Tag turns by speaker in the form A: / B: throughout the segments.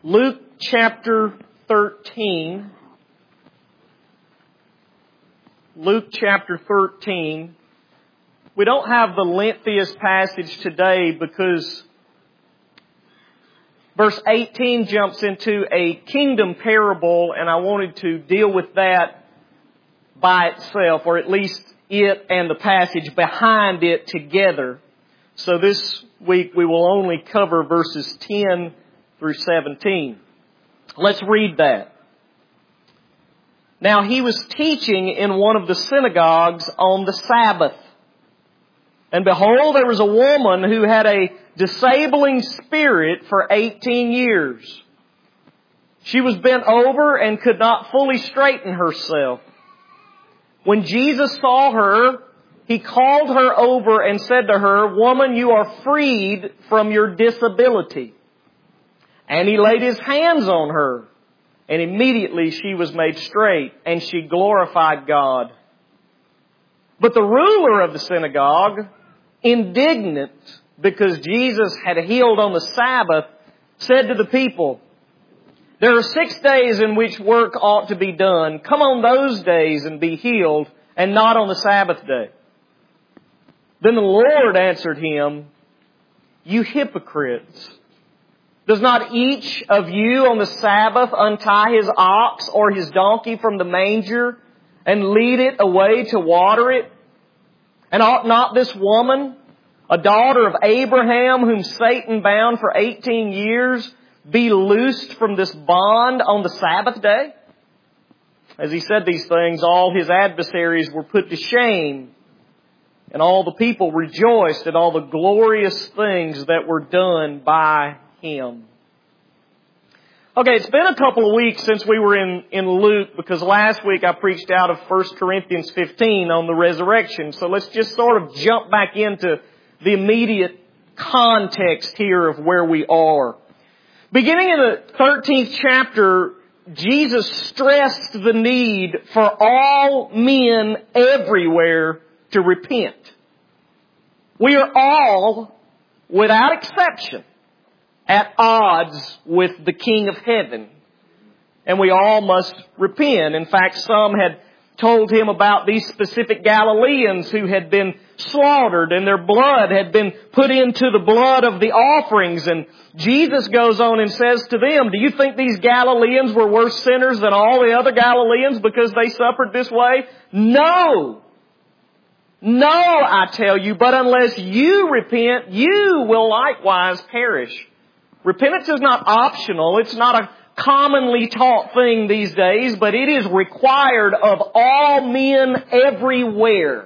A: Luke chapter 13. Luke chapter 13. We don't have the lengthiest passage today because verse 18 jumps into a kingdom parable, and I wanted to deal with that by itself, or at least it and the passage behind it together. So this week we will only cover verses 10 through 17. Let's read that. Now he was teaching in one of the synagogues on the Sabbath. And behold, there was a woman who had a disabling spirit for 18 years. She was bent over and could not fully straighten herself. When Jesus saw her, He called her over and said to her, "Woman, you are freed from your disability." And He laid His hands on her, and immediately she was made straight, and she glorified God. But the ruler of the synagogue, indignant because Jesus had healed on the Sabbath, said to the people, "There are 6 days in which work ought to be done. Come on those days and be healed, and not on the Sabbath day." Then the Lord answered him, "You hypocrites! Does not each of you on the Sabbath untie his ox or his donkey from the manger and lead it away to water it? And ought not this woman, a daughter of Abraham, whom Satan bound for 18 years, be loosed from this bond on the Sabbath day?" As He said these things, all His adversaries were put to shame, and all the people rejoiced at all the glorious things that were done by Him. Okay, it's been a couple of weeks since we were in Luke, because last week I preached out of 1 Corinthians 15 on the resurrection. So let's just sort of jump back into the immediate context here of where we are. Beginning in the 13th chapter, Jesus stressed the need for all men everywhere to repent. We are all, without exception, at odds with the King of Heaven. And we all must repent. In fact, some had told Him about these specific Galileans who had been slaughtered and their blood had been put into the blood of the offerings. And Jesus goes on and says to them, "Do you think these Galileans were worse sinners than all the other Galileans because they suffered this way? No! No, I tell you, but unless you repent, you will likewise perish." Repentance is not optional. It's not a commonly taught thing these days, but it is required of all men everywhere.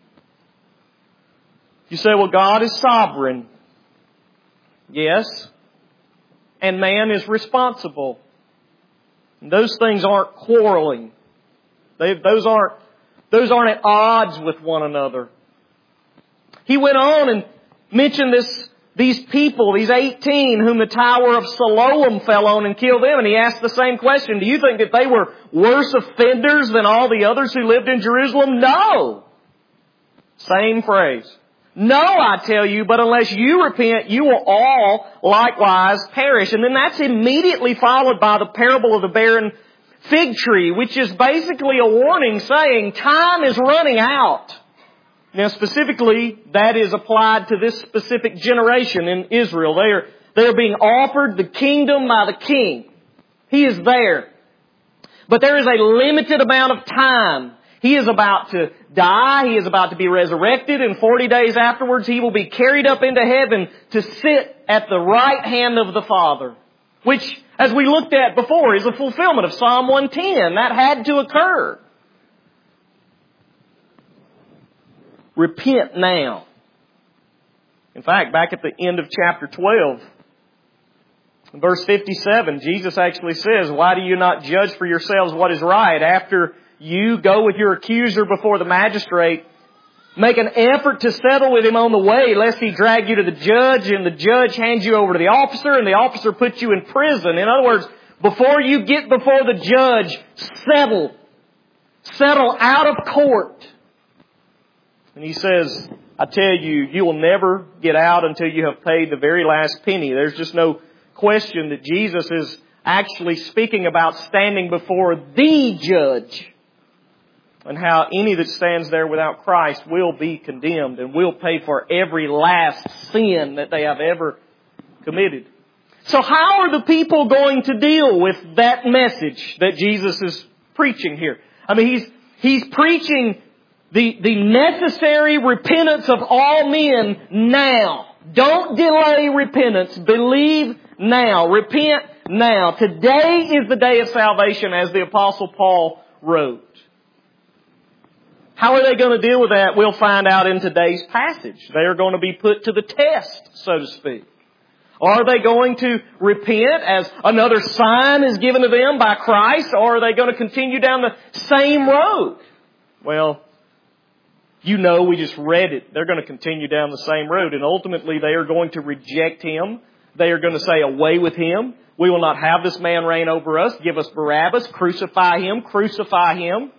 A: You say, well, God is sovereign. Yes. And man is responsible. And those things aren't quarreling. Those aren't at odds with one another. He went on and mentioned these people, these 18 whom the Tower of Siloam fell on and killed them. And He asked the same question. Do you think that they were worse offenders than all the others who lived in Jerusalem? No. Same phrase. No, I tell you, but unless you repent, you will all likewise perish. And then that's immediately followed by the parable of the barren fig tree, which is basically a warning saying time is running out. Now specifically, that is applied to this specific generation in Israel. They are being offered the kingdom by the king. He is there. But there is a limited amount of time. He is about to die. He is about to be resurrected. And 40 days afterwards, He will be carried up into heaven to sit at the right hand of the Father. Which, as we looked at before, is a fulfillment of Psalm 110. That had to occur. Repent now. In fact, back at the end of chapter 12, in verse 57, Jesus actually says, "Why do you not judge for yourselves what is right? After you go with your accuser before the magistrate, make an effort to settle with him on the way, lest he drag you to the judge, and the judge hands you over to the officer, and the officer puts you in prison." In other words, before you get before the judge, settle. Settle out of court. And He says, "I tell you, you will never get out until you have paid the very last penny." There's just no question that Jesus is actually speaking about standing before the judge, and how any that stands there without Christ will be condemned and will pay for every last sin that they have ever committed. So how are the people going to deal with that message that Jesus is preaching here? I mean, He's preaching the necessary repentance of all men now. Don't delay repentance. Believe now. Repent now. Today is the day of salvation, as the Apostle Paul wrote. How are they going to deal with that? We'll find out in today's passage. They are going to be put to the test, so to speak. Are they going to repent as another sign is given to them by Christ, or are they going to continue down the same road? Well, we just read it. They're going to continue down the same road, and ultimately they are going to reject Him. They are going to say, away with Him. We will not have this man reign over us. Give us Barabbas. Crucify Him. Crucify Him.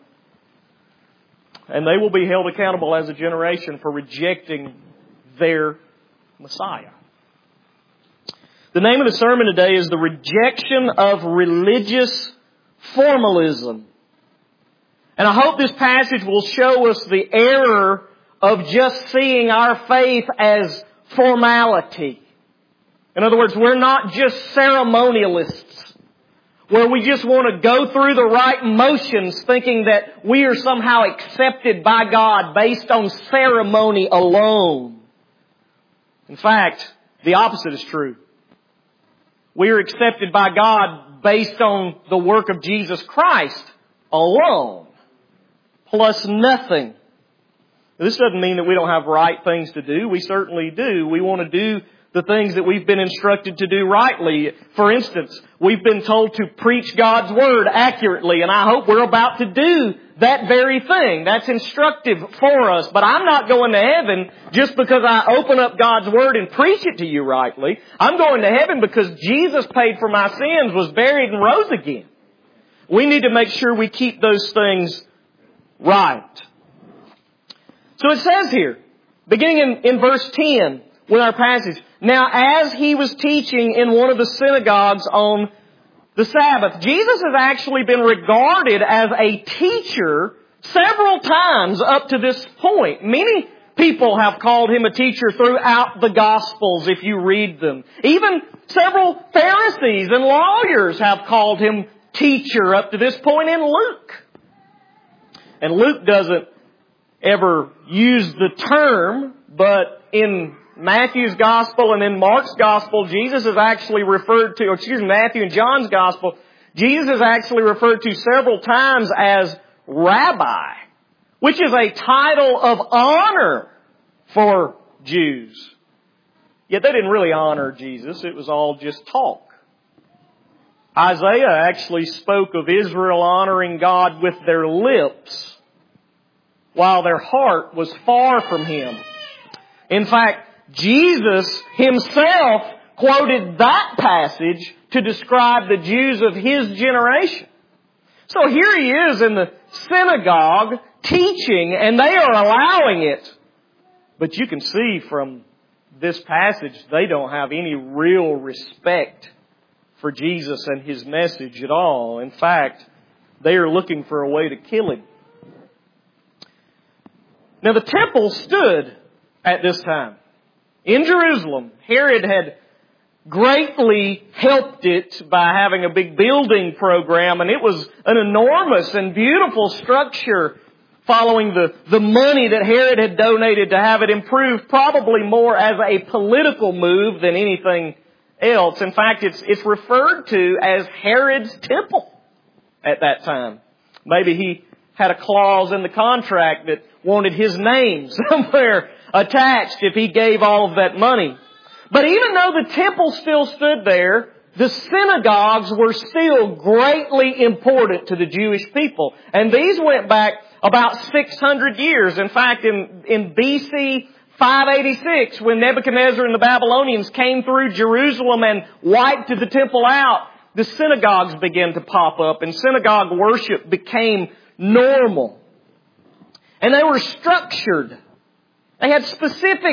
A: And they will be held accountable as a generation for rejecting their Messiah. The name of the sermon today is The Rejection of Religious Formalism. And I hope this passage will show us the error of just seeing our faith as formality. In other words, we're not just ceremonialists, where we just want to go through the right motions thinking that we are somehow accepted by God based on ceremony alone. In fact, the opposite is true. We are accepted by God based on the work of Jesus Christ alone, plus nothing. This doesn't mean that we don't have right things to do. We certainly do. We want to do the things that we've been instructed to do rightly. For instance, we've been told to preach God's Word accurately, and I hope we're about to do that very thing. That's instructive for us. But I'm not going to heaven just because I open up God's Word and preach it to you rightly. I'm going to heaven because Jesus paid for my sins, was buried, and rose again. We need to make sure we keep those things right. So it says here, beginning in verse 10, with our passage, now as He was teaching in one of the synagogues on the Sabbath, Jesus has actually been regarded as a teacher several times up to this point. Many people have called Him a teacher throughout the Gospels if you read them. Even several Pharisees and lawyers have called Him teacher up to this point in Luke. And Luke doesn't ever use the term, but in Matthew's Gospel and in Mark's Gospel, Jesus is actually referred to, Matthew and John's Gospel, Jesus is actually referred to several times as Rabbi, which is a title of honor for Jews. Yet they didn't really honor Jesus. It was all just talk. Isaiah actually spoke of Israel honoring God with their lips, while their heart was far from Him. In fact, Jesus Himself quoted that passage to describe the Jews of His generation. So here He is in the synagogue teaching, and they are allowing it. But you can see from this passage, they don't have any real respect for Jesus and His message at all. In fact, they are looking for a way to kill Him. Now the temple stood at this time in Jerusalem. Herod had greatly helped it by having a big building program, and it was an enormous and beautiful structure following the money that Herod had donated to have it improved, probably more as a political move than anything else. In fact, it's referred to as Herod's temple at that time. Maybe he had a clause in the contract that wanted his name somewhere attached if he gave all of that money. But even though the temple still stood there, the synagogues were still greatly important to the Jewish people. And these went back about 600 years. In fact, in BC 586, when Nebuchadnezzar and the Babylonians came through Jerusalem and wiped the temple out, the synagogues began to pop up, and synagogue worship became normal. And they were structured. They had specific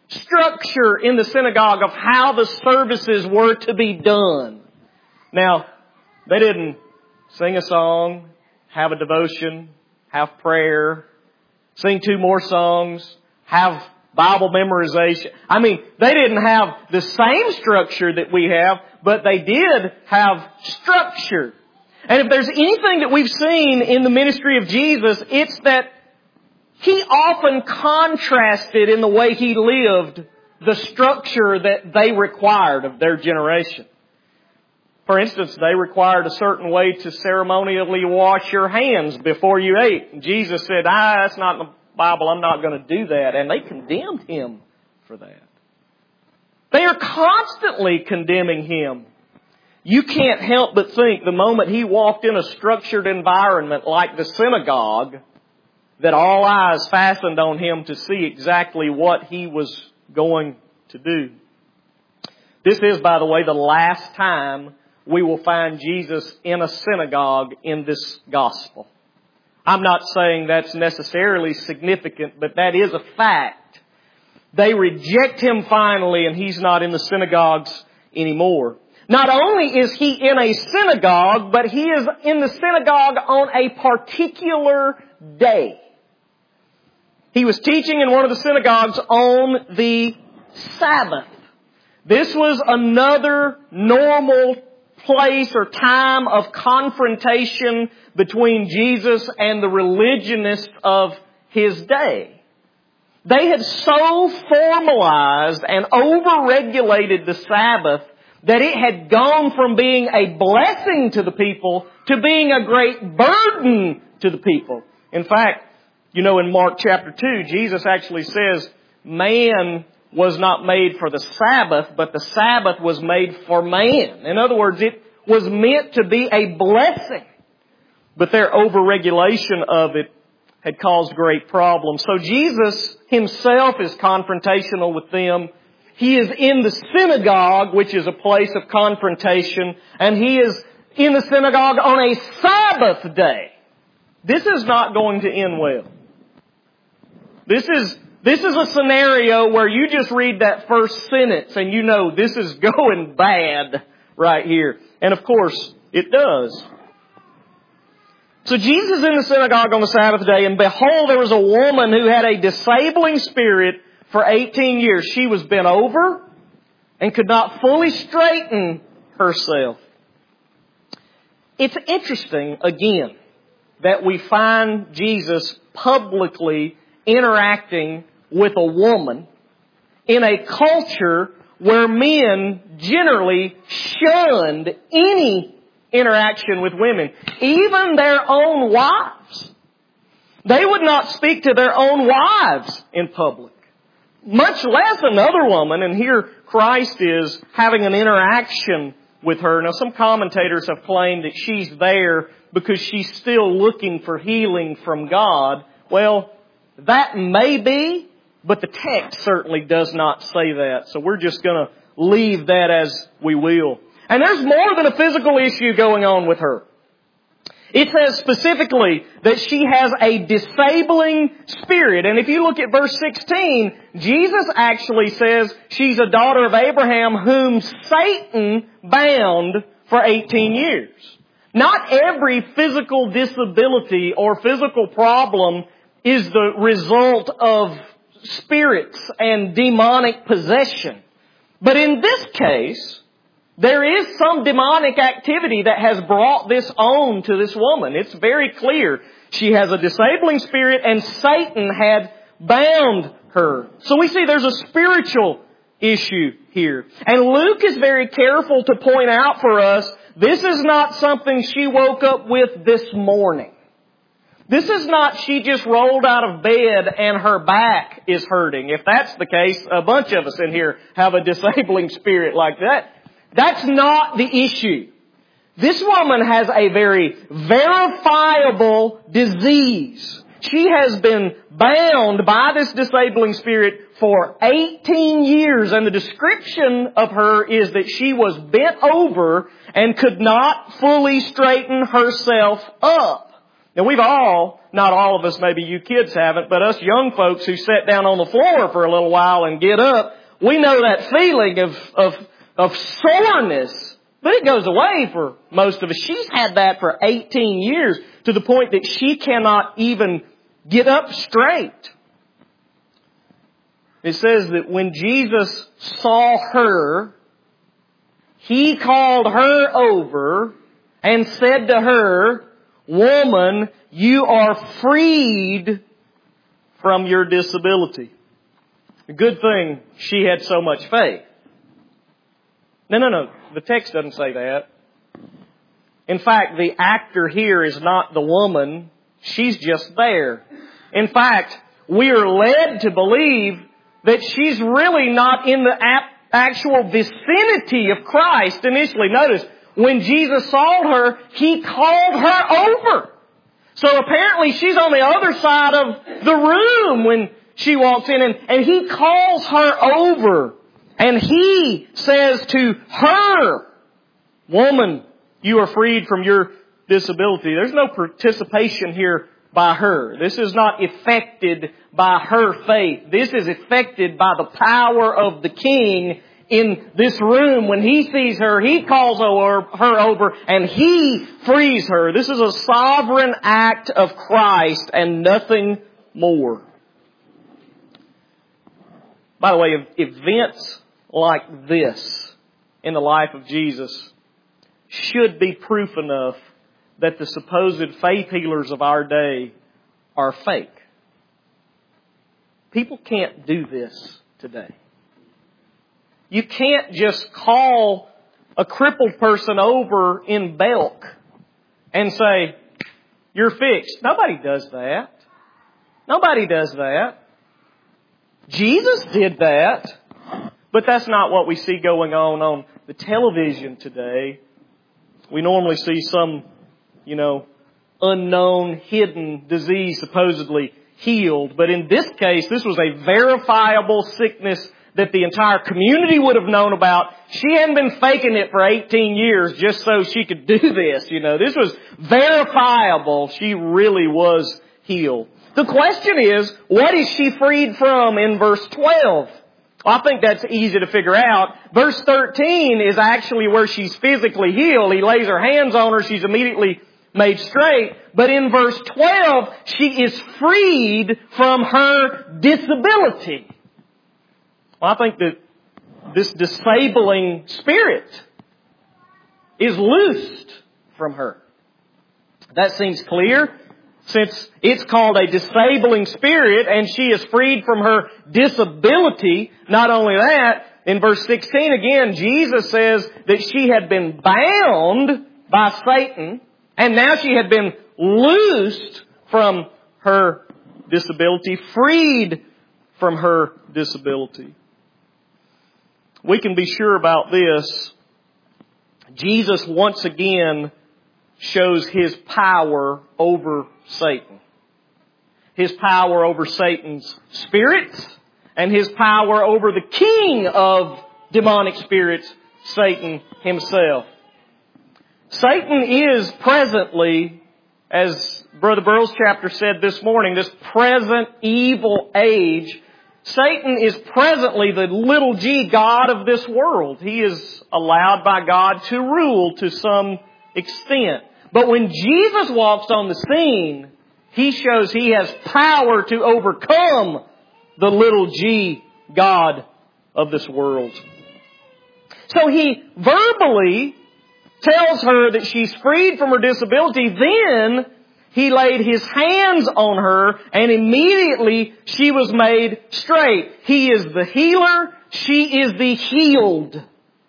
A: structure in the synagogue of how the services were to be done. Now, they didn't sing a song, have a devotion, have prayer, sing 2 more songs, have Bible memorization. I mean, they didn't have the same structure that we have, but they did have structure. And if there's anything that we've seen in the ministry of Jesus, it's that He often contrasted in the way He lived the structure that they required of their generation. For instance, they required a certain way to ceremonially wash your hands before you ate. And Jesus said, that's not in the Bible, I'm not going to do that. And they condemned Him for that. They are constantly condemning Him. You can't help but think the moment He walked in a structured environment like the synagogue, that all eyes fastened on Him to see exactly what He was going to do. This is, by the way, the last time we will find Jesus in a synagogue in this gospel. I'm not saying that's necessarily significant, but that is a fact. They reject Him finally, and He's not in the synagogues anymore. Not only is He in a synagogue, but He is in the synagogue on a particular day. He was teaching in one of the synagogues on the Sabbath. This was another normal place or time of confrontation between Jesus and the religionists of His day. They had so formalized and over-regulated the Sabbath that it had gone from being a blessing to the people to being a great burden to the people. In fact, you know, in Mark chapter 2, Jesus actually says, man was not made for the Sabbath, but the Sabbath was made for man. In other words, it was meant to be a blessing. But their over-regulation of it had caused great problems. So Jesus Himself is confrontational with them. He is in the synagogue, which is a place of confrontation, and He is in the synagogue on a Sabbath day. This is not going to end well. This is a scenario where you just read that first sentence and you know this is going bad right here. And of course, it does. So Jesus is in the synagogue on the Sabbath day, and behold, there was a woman who had a disabling spirit for 18 years. She was bent over and could not fully straighten herself. It's interesting, again, that we find Jesus publicly interacting with a woman in a culture where men generally shunned any interaction with women, even their own wives. They would not speak to their own wives in public, much less another woman. And here Christ is having an interaction with her. Now, some commentators have claimed that she's there because she's still looking for healing from God. Well, that may be, but the text certainly does not say that. So we're just going to leave that as we will. And there's more than a physical issue going on with her. It says specifically that she has a disabling spirit. And if you look at verse 16, Jesus actually says she's a daughter of Abraham whom Satan bound for 18 years. Not every physical disability or physical problem is the result of spirits and demonic possession. But in this case, there is some demonic activity that has brought this on to this woman. It's very clear. She has a disabling spirit and Satan had bound her. So we see there's a spiritual issue here. And Luke is very careful to point out for us, this is not something she woke up with this morning. This is not she just rolled out of bed and her back is hurting. If that's the case, a bunch of us in here have a disabling spirit like that. That's not the issue. This woman has a very verifiable disease. She has been bound by this disabling spirit for 18 years, and the description of her is that she was bent over and could not fully straighten herself up. Now we've all, not all of us, maybe you kids haven't, but us young folks who sat down on the floor for a little while and get up, we know that feeling of soreness. But it goes away for most of us. She's had that for 18 years to the point that she cannot even get up straight. It says that when Jesus saw her, He called her over and said to her, "Woman, you are freed from your disability." A good thing she had so much faith. No. The text doesn't say that. In fact, the actor here is not the woman. She's just there. In fact, we are led to believe that she's really not in the actual vicinity of Christ initially. Notice, when Jesus saw her, He called her over. So apparently she's on the other side of the room when she walks in, and He calls her over. And He says to her, "Woman, you are freed from your disability." There's no participation here by her. This is not affected by her faith. This is affected by the power of the King in this room. When He sees her, He calls her over and He frees her. This is a sovereign act of Christ and nothing more. By the way, events like this in the life of Jesus should be proof enough that the supposed faith healers of our day are fake. People can't do this today. You can't just call a crippled person over in Belk and say, "You're fixed." Nobody does that. Nobody does that. Jesus did that. But that's not what we see going on the television today. We normally see some, unknown, hidden disease supposedly healed. But in this case, this was a verifiable sickness that the entire community would have known about. She hadn't been faking it for 18 years just so she could do this. This was verifiable. She really was healed. The question is, what is she freed from in verse 12? Well, I think that's easy to figure out. Verse 13 is actually where she's physically healed. He lays her hands on her. She's immediately made straight. But in verse 12, she is freed from her disability. Well, I think that this disabling spirit is loosed from her. That seems clear, since it's called a disabling spirit and she is freed from her disability. Not only that, in verse 16 again, Jesus says that she had been bound by Satan and now she had been loosed from her disability, freed from her disability. We can be sure about this. Jesus once again shows His power over Satan. His power over Satan's spirits and His power over the king of demonic spirits, Satan himself. Satan is presently, as Brother Burroughs chapter said this morning, this present evil age, Satan is presently the little g god of this world. He is allowed by God to rule to some extent. But when Jesus walks on the scene, He shows He has power to overcome the little g god of this world. So He verbally tells her that she's freed from her disability. Then He laid His hands on her and immediately she was made straight. He is the healer. She is the healed.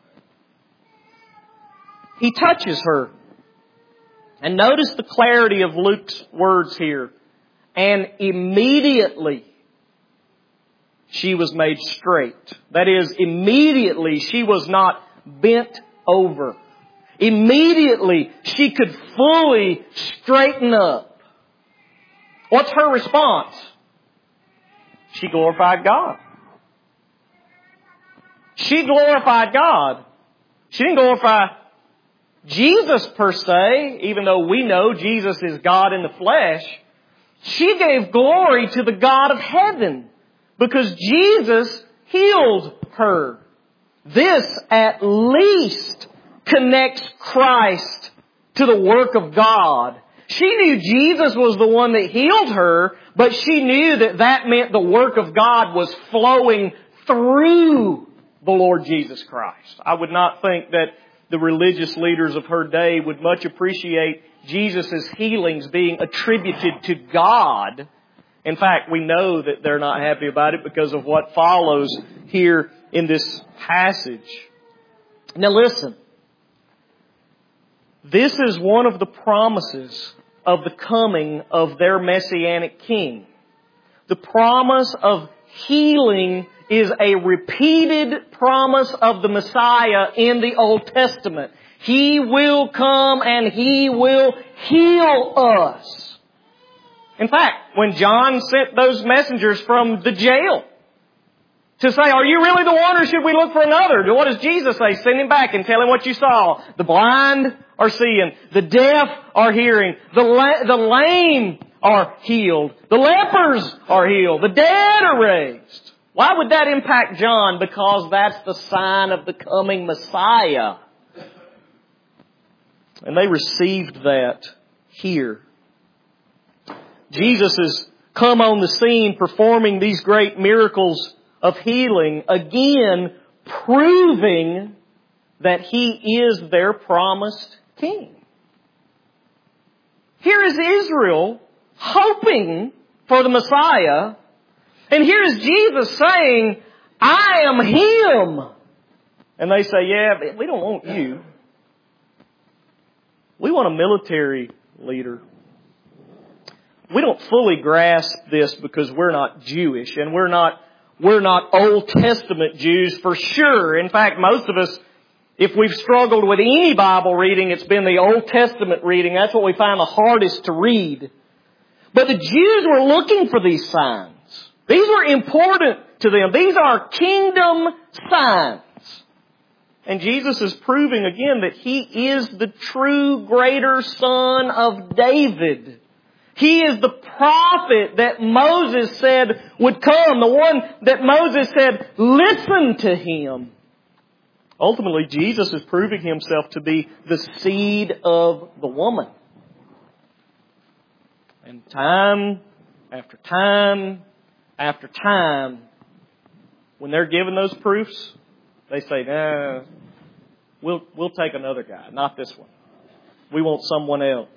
A: He touches her. And notice the clarity of Luke's words here. And immediately she was made straight. That is, immediately she was not bent over. Immediately she could fully straighten up. What's her response? She glorified God. She glorified God. She didn't glorify Jesus per se, even though we know Jesus is God in the flesh, she gave glory to the God of heaven because Jesus healed her. This at least connects Christ to the work of God. She knew Jesus was the one that healed her, but she knew that that meant the work of God was flowing through the Lord Jesus Christ. I would not think that the religious leaders of her day would much appreciate Jesus' healings being attributed to God. In fact, we know that they're not happy about it because of what follows here in this passage. Now listen. This is one of the promises of the coming of their Messianic King. The promise of healing is a repeated promise of the Messiah in the Old Testament. He will come and He will heal us. In fact, when John sent those messengers from the jail to say, are you really the one or should we look for another? What does Jesus say? Send him back and tell him what you saw. The blind are seeing. The deaf are hearing. The lame are healed. The lepers are healed. The dead are raised. Why would that impact John? Because that's the sign of the coming Messiah. And they received that here. Jesus has come on the scene performing these great miracles of healing, again proving that He is their promised King. Here is Israel hoping for the Messiah, and here is Jesus saying, I am Him. And they say, yeah, but we don't want you. We want a military leader. We don't fully grasp this because we're not Jewish and we're not Old Testament Jews for sure. In fact, most of us, if we've struggled with any Bible reading, it's been the Old Testament reading. That's what we find the hardest to read. But the Jews were looking for these signs. These were important to them. These are kingdom signs. And Jesus is proving again that He is the true greater Son of David. He is the prophet that Moses said would come. The one that Moses said, listen to him. Ultimately, Jesus is proving Himself to be the seed of the woman. And time after time after time, when they're given those proofs, they say, nah, we'll take another guy, not this one. We want someone else.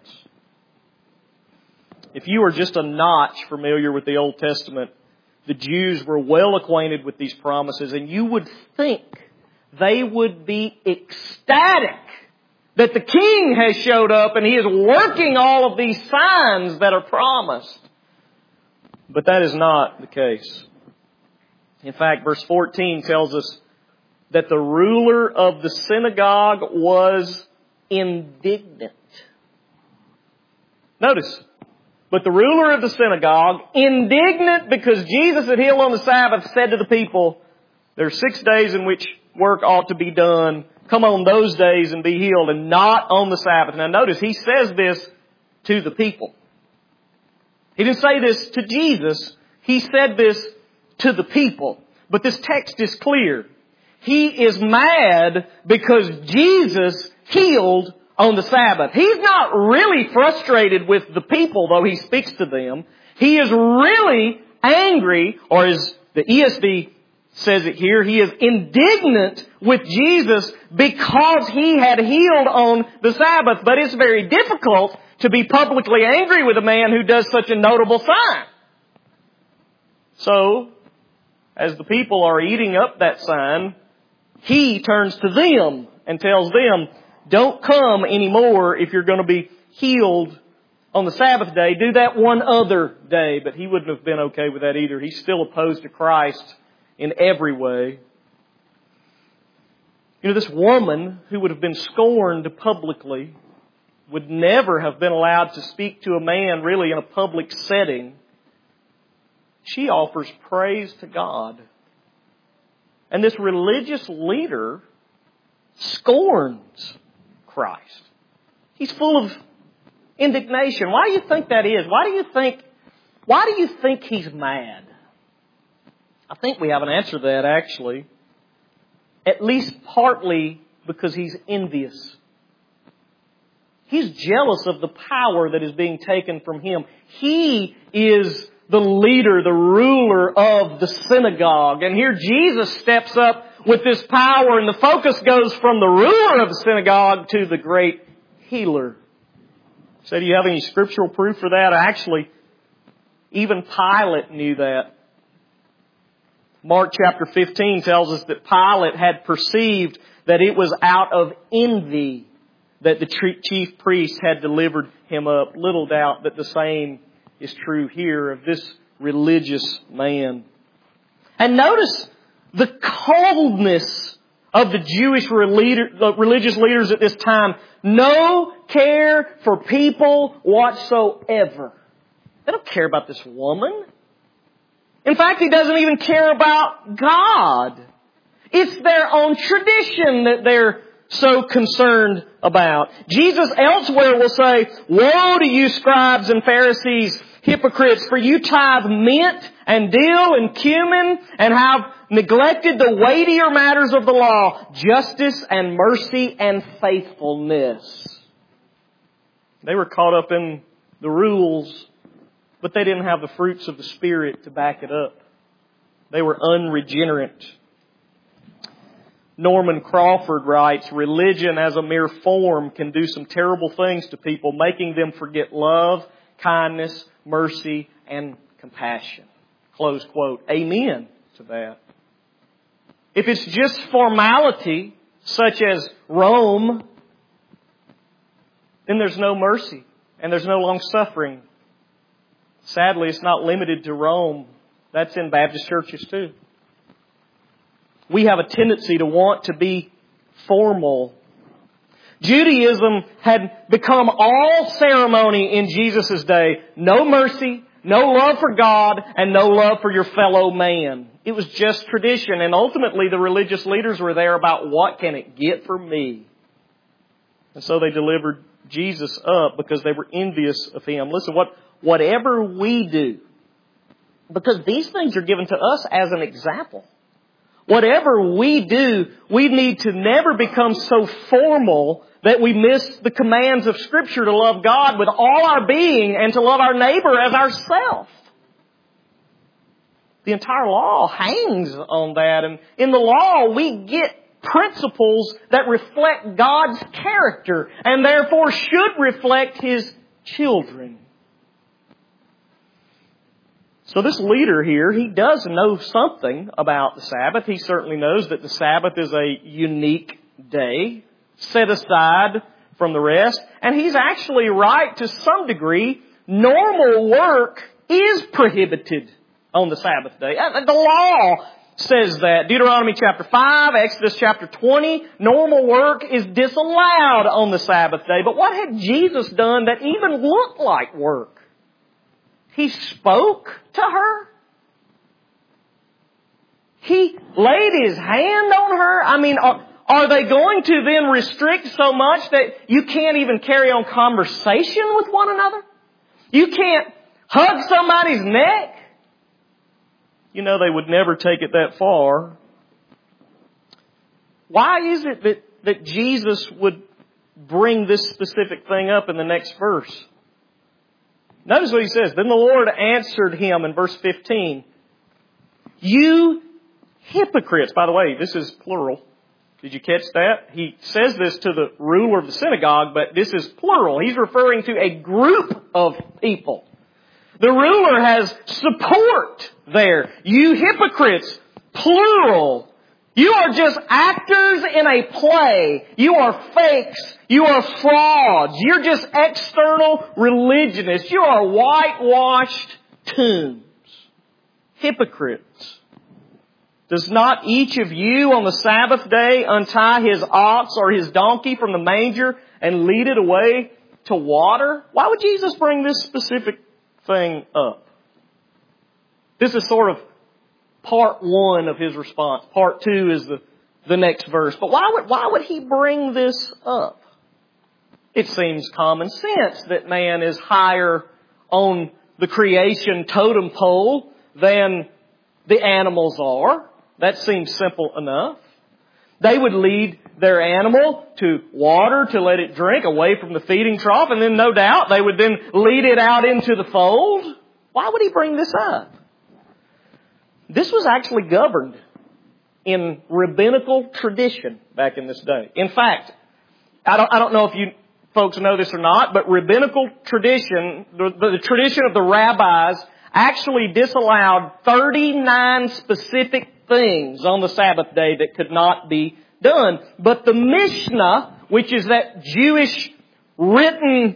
A: If you are just a notch familiar with the Old Testament, the Jews were well acquainted with these promises, and you would think they would be ecstatic that the King has showed up and He is working all of these signs that are promised. But that is not the case. In fact, verse 14 tells us that the ruler of the synagogue was indignant. Notice, but the ruler of the synagogue, indignant because Jesus had healed on the Sabbath, said to the people, there are 6 days in which work ought to be done. Come on those days and be healed, and not on the Sabbath. Now notice, He says this to the people. He didn't say this to Jesus. He said this to the people. But this text is clear. He is mad because Jesus healed on the Sabbath. He's not really frustrated with the people, though He speaks to them. He is really angry, or as the ESV says it here, He is indignant with Jesus because He had healed on the Sabbath. But it's very difficult to be publicly angry with a man who does such a notable sign. So, as the people are eating up that sign, He turns to them and tells them, don't come anymore if you're going to be healed on the Sabbath day. Do that one other day. But He wouldn't have been okay with that either. He's still opposed to Christ in every way. You know, this woman who would have been scorned publicly would never have been allowed to speak to a man really in a public setting. She offers praise to God. And this religious leader scorns Christ. He's full of indignation. Why do you think that is? Why do you think he's mad? I think we have an answer to that, actually. At least partly because he's envious. He's jealous of the power that is being taken from him. He is the leader, the ruler of the synagogue. And here Jesus steps up with this power, and the focus goes from the ruler of the synagogue to the great healer. So do you have any scriptural proof for that? Actually, even Pilate knew that. Mark chapter 15 tells us that Pilate had perceived that it was out of envy that the chief priests had delivered him up. Little doubt that the same is true here of this religious man. And notice the coldness of the Jewish religious leaders at this time. No care for people whatsoever. They don't care about this woman. In fact, he doesn't even care about God. It's their own tradition that they're so concerned about. Jesus elsewhere will say, "Woe to you scribes and Pharisees, hypocrites, for you tithe mint and dill and cumin and have neglected the weightier matters of the law, justice and mercy and faithfulness." They were caught up in the rules, but they didn't have the fruits of the Spirit to back it up. They were unregenerate. Norman Crawford writes, "Religion as a mere form can do some terrible things to people, making them forget love, kindness, mercy, and compassion." Close quote. Amen to that. If it's just formality, such as Rome, then there's no mercy and there's no long suffering. Sadly, it's not limited to Rome. That's in Baptist churches too. We have a tendency to want to be formal. Judaism had become all ceremony in Jesus' day. No mercy, no love for God, and no love for your fellow man. It was just tradition. And ultimately the religious leaders were there about what can it get for me. And so they delivered Jesus up because they were envious of Him. Listen, whatever we do, because these things are given to us as an example. Whatever we do, we need to never become so formal that we miss the commands of Scripture to love God with all our being and to love our neighbor as ourselves. The entire law hangs on that. And in the law, we get principles that reflect God's character and therefore should reflect His children. So this leader here, he does know something about the Sabbath. He certainly knows that the Sabbath is a unique day, set aside from the rest. And he's actually right to some degree. Normal work is prohibited on the Sabbath day. The law says that. Deuteronomy chapter 5, Exodus chapter 20, normal work is disallowed on the Sabbath day. But what had Jesus done that even looked like work? He spoke to her. He laid His hand on her. I mean, are they going to then restrict so much that you can't even carry on conversation with one another? You can't hug somebody's neck? You know, they would never take it that far. Why is it that Jesus would bring this specific thing up in the next verse? Notice what He says. Then the Lord answered him in verse 15. "You hypocrites." By the way, this is plural. Did you catch that? He says this to the ruler of the synagogue, but this is plural. He's referring to a group of people. The ruler has support there. "You hypocrites," plural. You are just actors in a play. You are fakes. You are frauds. You're just external religionists. You are whitewashed tombs. Hypocrites. "Does not each of you on the Sabbath day untie his ox or his donkey from the manger and lead it away to water?" Why would Jesus bring this specific thing up? This is sort of part one of His response. Part two is the next verse. But why would He bring this up? It seems common sense that man is higher on the creation totem pole than the animals are. That seems simple enough. They would lead their animal to water to let it drink away from the feeding trough, and then no doubt they would then lead it out into the fold. Why would he bring this up? This was actually governed in rabbinical tradition back in this day. In fact, I don't know if you folks know this or not, but rabbinical tradition, the tradition of the rabbis, actually disallowed 39 specific things on the Sabbath day that could not be done. But the Mishnah, which is that Jewish written,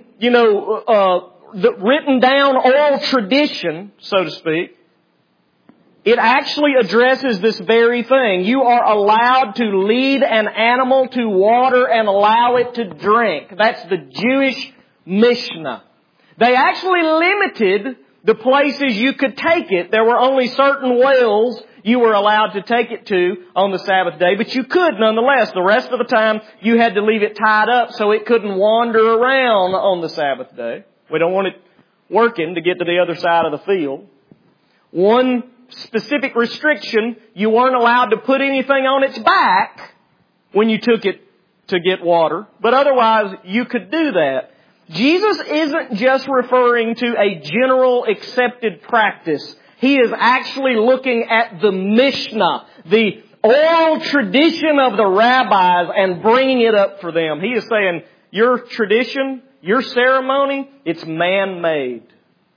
A: written down oral tradition, so to speak, it actually addresses this very thing. You are allowed to lead an animal to water and allow it to drink. That's the Jewish Mishnah. They actually limited the places you could take it. There were only certain wells you were allowed to take it to on the Sabbath day, but you could nonetheless. The rest of the time, you had to leave it tied up so it couldn't wander around on the Sabbath day. We don't want it working to get to the other side of the field. One specific restriction, you weren't allowed to put anything on its back when you took it to get water, but otherwise you could do that. Jesus isn't just referring to a general accepted practice. He is actually looking at the Mishnah, the oral tradition of the rabbis, and bringing it up for them. He is saying, your tradition, your ceremony, it's man-made.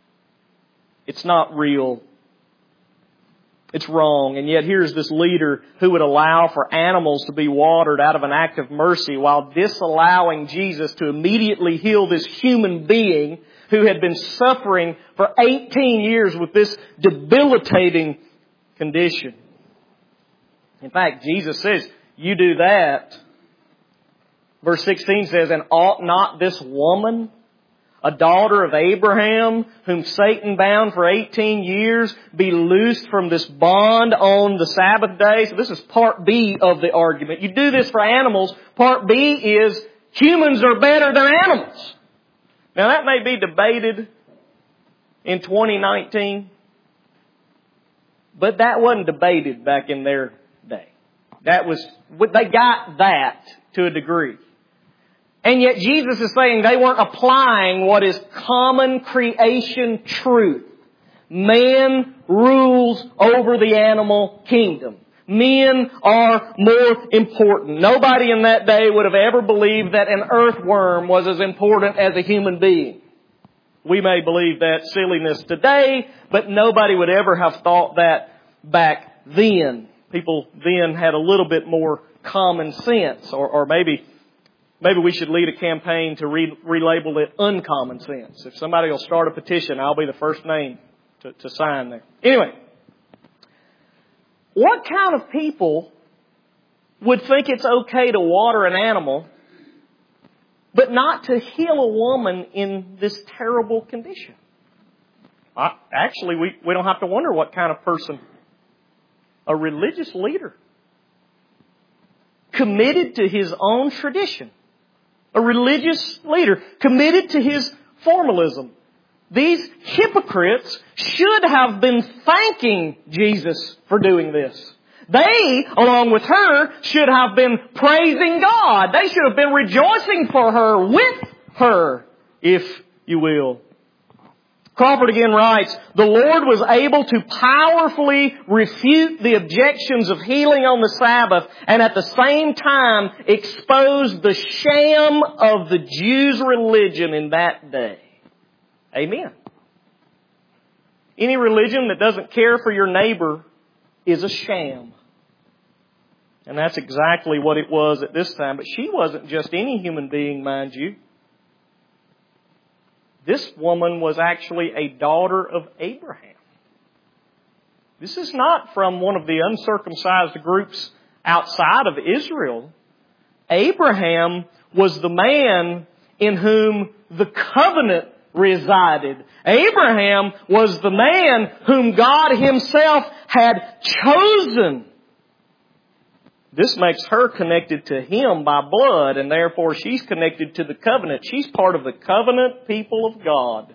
A: It's not real. It's wrong. And yet here's this leader who would allow for animals to be watered out of an act of mercy while disallowing Jesus to immediately heal this human being who had been suffering for 18 years with this debilitating condition. In fact, Jesus says, you do that. Verse 16 says, and ought not this woman, a daughter of Abraham, whom Satan bound for 18 years, be loosed from this bond on the Sabbath day? So this is part B of the argument. You do this for animals. Part B is humans are better than animals. Now that may be debated in 2019, but that wasn't debated back in their day. They got that to a degree. And yet Jesus is saying they weren't applying what is common creation truth. Man rules over the animal kingdom. Men are more important. Nobody in that day would have ever believed that an earthworm was as important as a human being. We may believe that silliness today, but nobody would ever have thought that back then. People then had a little bit more common sense, or maybe we should lead a campaign to relabel it uncommon sense. If somebody will start a petition, I'll be the first name to sign there. Anyway, what kind of people would think it's okay to water an animal, but not to heal a woman in this terrible condition? Actually, we don't have to wonder what kind of person. A religious leader. Committed to his own tradition. A religious leader committed to his formalism. These hypocrites should have been thanking Jesus for doing this. They, along with her, should have been praising God. They should have been rejoicing for her, with her, if you will. Crawford again writes, the Lord was able to powerfully refute the objections of healing on the Sabbath and at the same time expose the sham of the Jews' religion in that day. Amen. Any religion that doesn't care for your neighbor is a sham. And that's exactly what it was at this time. But she wasn't just any human being, mind you. This woman was actually a daughter of Abraham. This is not from one of the uncircumcised groups outside of Israel. Abraham was the man in whom the covenant resided. Abraham was the man whom God Himself had chosen. This makes her connected to Him by blood, and therefore she's connected to the covenant. She's part of the covenant people of God.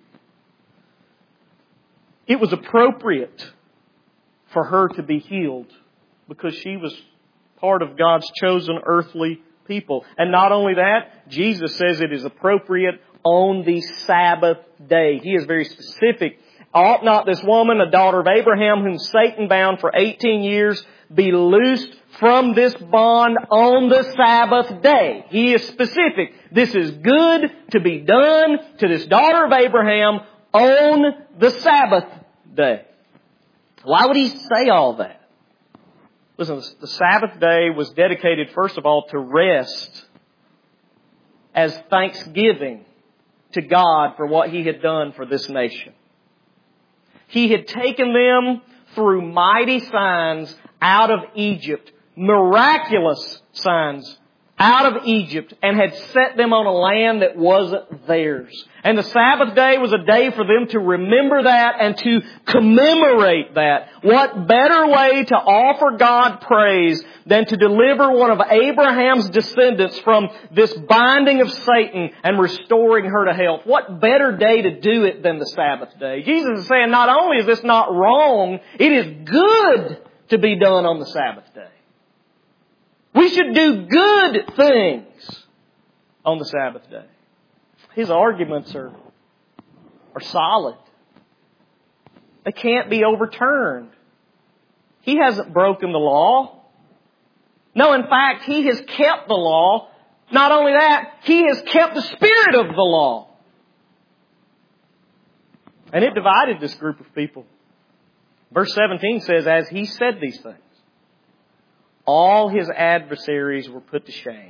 A: It was appropriate for her to be healed because she was part of God's chosen earthly people. And not only that, Jesus says it is appropriate on the Sabbath day. He is very specific. Ought not this woman, a daughter of Abraham, whom Satan bound for 18 years, be loosed from this bond on the Sabbath day? He is specific. This is good to be done to this daughter of Abraham on the Sabbath day. Why would He say all that? Listen, the Sabbath day was dedicated, first of all, to rest as thanksgiving to God for what He had done for this nation. He had taken them through mighty signs out of Egypt, miraculous signs out of Egypt, and had set them on a land that wasn't theirs. And the Sabbath day was a day for them to remember that and to commemorate that. What better way to offer God praise than to deliver one of Abraham's descendants from this binding of Satan and restoring her to health? What better day to do it than the Sabbath day? Jesus is saying not only is this not wrong, it is good to be done on the Sabbath day. We should do good things on the Sabbath day. His arguments are solid. They can't be overturned. He hasn't broken the law. No, in fact, He has kept the law. Not only that, He has kept the spirit of the law. And it divided this group of people. Verse 17 says, as He said these things, all His adversaries were put to shame.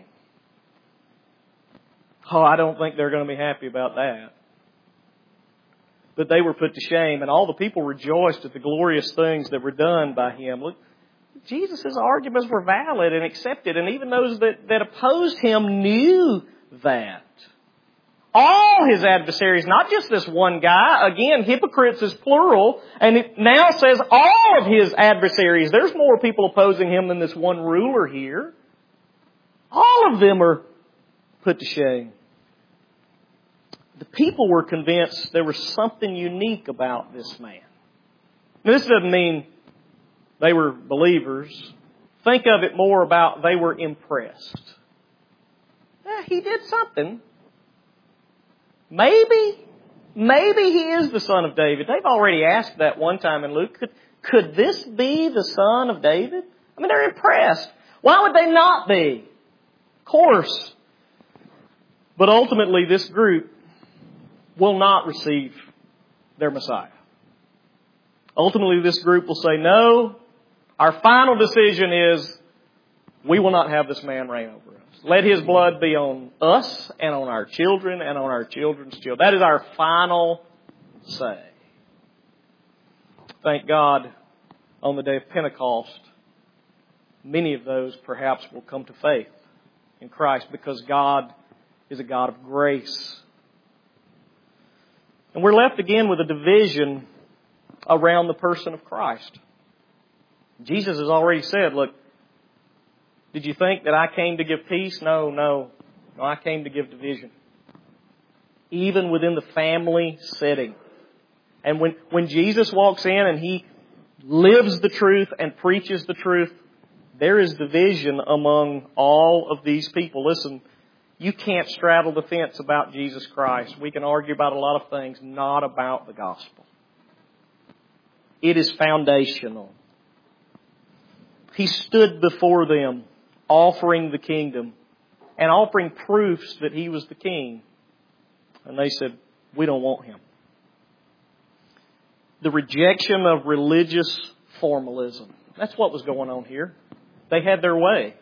A: Oh, I don't think they're going to be happy about that. But they were put to shame, and all the people rejoiced at the glorious things that were done by Him. Look, Jesus' arguments were valid and accepted, and even those that opposed Him knew that. All His adversaries, not just this one guy. Again, hypocrites is plural. And it now says all of His adversaries. There's more people opposing Him than this one ruler here. All of them are put to shame. The people were convinced there was something unique about this man. Now, this doesn't mean they were believers. Think of it more about they were impressed. He did something. Maybe He is the Son of David. They've already asked that one time in Luke. Could this be the Son of David? I mean, they're impressed. Why would they not be? Of course. But ultimately, this group will not receive their Messiah. Ultimately, this group will say, no, our final decision is we will not have this man reign over us. Let His blood be on us and on our children and on our children's children. That is our final say. Thank God, on the day of Pentecost, many of those perhaps will come to faith in Christ because God is a God of grace. And we're left again with a division around the person of Christ. Jesus has already said, look, did you think that I came to give peace? No, I came to give division. Even within the family setting. And when Jesus walks in and He lives the truth and preaches the truth, there is division among all of these people. Listen, you can't straddle the fence about Jesus Christ. We can argue about a lot of things, not about the gospel. It is foundational. He stood before them, offering the kingdom and offering proofs that He was the king. And they said, we don't want Him. The rejection of religious formalism. That's what was going on here. They had their way.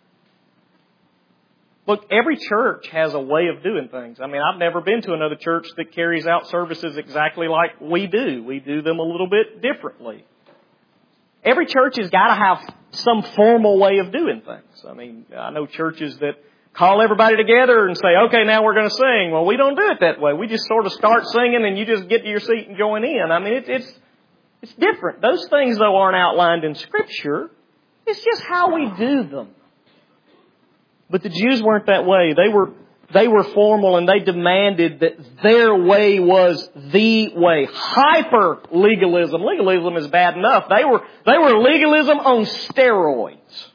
A: Look, every church has a way of doing things. I mean, I've never been to another church that carries out services exactly like we do. We do them a little bit differently. Every church has got to have some formal way of doing things. I mean, I know churches that call everybody together and say, okay, now we're going to sing. Well, we don't do it that way. We just sort of start singing and you just get to your seat and join in. I mean, it's different. Those things, though, aren't outlined in Scripture. It's just how we do them. But the Jews weren't that way. They were formal and they demanded that their way was the way. Hyper legalism. Legalism is bad enough. They were legalism on steroids.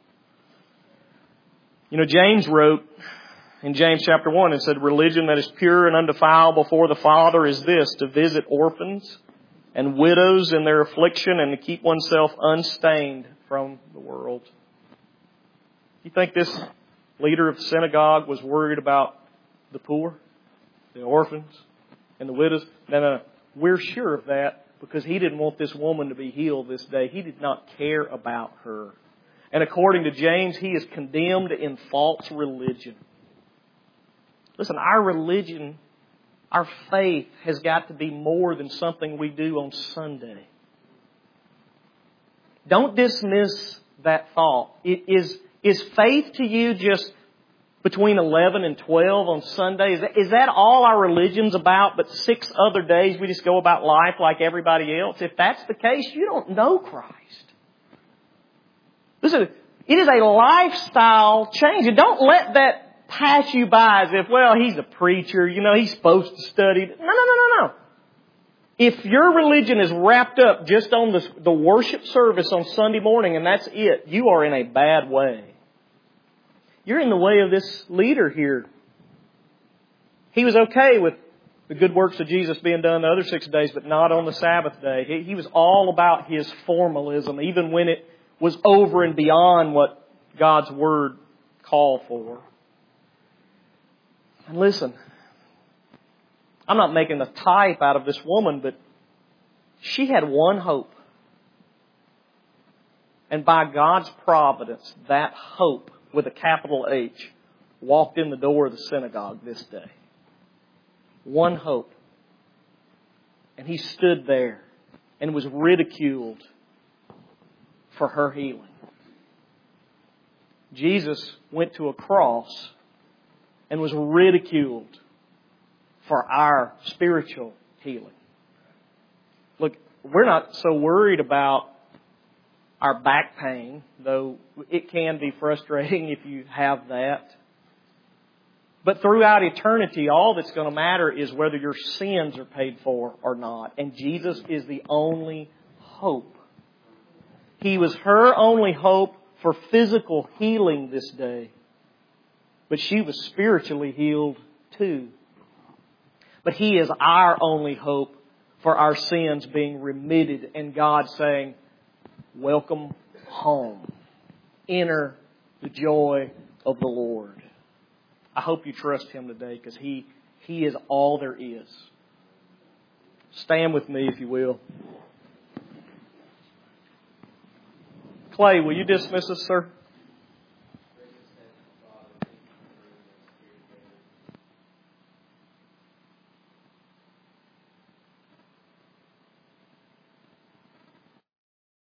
A: You know, James wrote in James chapter 1 and said, religion that is pure and undefiled before the Father is this, to visit orphans and widows in their affliction and to keep oneself unstained from the world. You think this leader of the synagogue was worried about the poor, the orphans, and the widows? No. We're sure of that because he didn't want this woman to be healed this day. He did not care about her. And according to James, he is condemned in false religion. Listen, our religion, our faith has got to be more than something we do on Sunday. Don't dismiss that thought. Is faith to you just between 11 and 12 on Sunday? Is that all our religion's about, but 6 other days we just go about life like everybody else? If that's the case, you don't know Christ. Listen, it is a lifestyle change. And don't let that pass you by as if, well, he's a preacher, you know, he's supposed to study. No. If your religion is wrapped up just on the worship service on Sunday morning and that's it, you are in a bad way. You're in the way of this leader here. He was okay with the good works of Jesus being done the other 6 days, but not on the Sabbath day. He was all about his formalism, even when it was over and beyond what God's Word called for. And listen, I'm not making a type out of this woman, but she had one hope. And by God's providence, that hope, with a capital H, walked in the door of the synagogue this day. One hope. And he stood there and was ridiculed for her healing. Jesus went to a cross and was ridiculed for our spiritual healing. Look, we're not so worried about our back pain, though it can be frustrating if you have that. But throughout eternity, all that's going to matter is whether your sins are paid for or not. And Jesus is the only hope. He was her only hope for physical healing this day. But she was spiritually healed too. But He is our only hope for our sins being remitted and God saying, welcome home. Enter the joy of the Lord. I hope you trust Him today because He is all there is. Stand with me if you will. Clay, will you dismiss us, sir?